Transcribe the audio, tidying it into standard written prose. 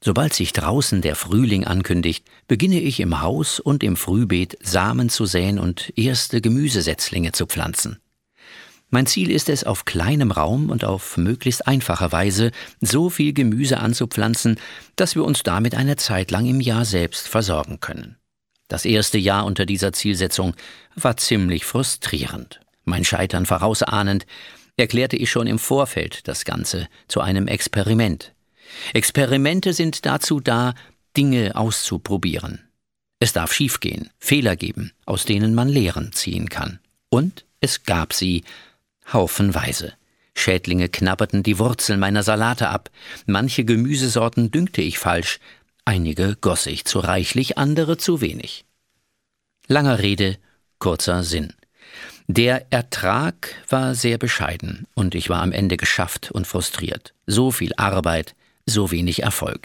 Sobald sich draußen der Frühling ankündigt, beginne ich im Haus und im Frühbeet Samen zu säen und erste Gemüsesetzlinge zu pflanzen. Mein Ziel ist es, auf kleinem Raum und auf möglichst einfache Weise so viel Gemüse anzupflanzen, dass wir uns damit eine Zeit lang im Jahr selbst versorgen können. Das erste Jahr unter dieser Zielsetzung war ziemlich frustrierend. Mein Scheitern vorausahnend, erklärte ich schon im Vorfeld das Ganze zu einem Experiment. Experimente sind dazu da, Dinge auszuprobieren. Es darf schiefgehen, Fehler geben, aus denen man Lehren ziehen kann. Und es gab sie haufenweise. Schädlinge knabberten die Wurzeln meiner Salate ab, manche Gemüsesorten düngte ich falsch, einige goss ich zu reichlich, andere zu wenig. Langer Rede, kurzer Sinn. Der Ertrag war sehr bescheiden und ich war am Ende geschafft und frustriert. So viel Arbeit, so wenig Erfolg.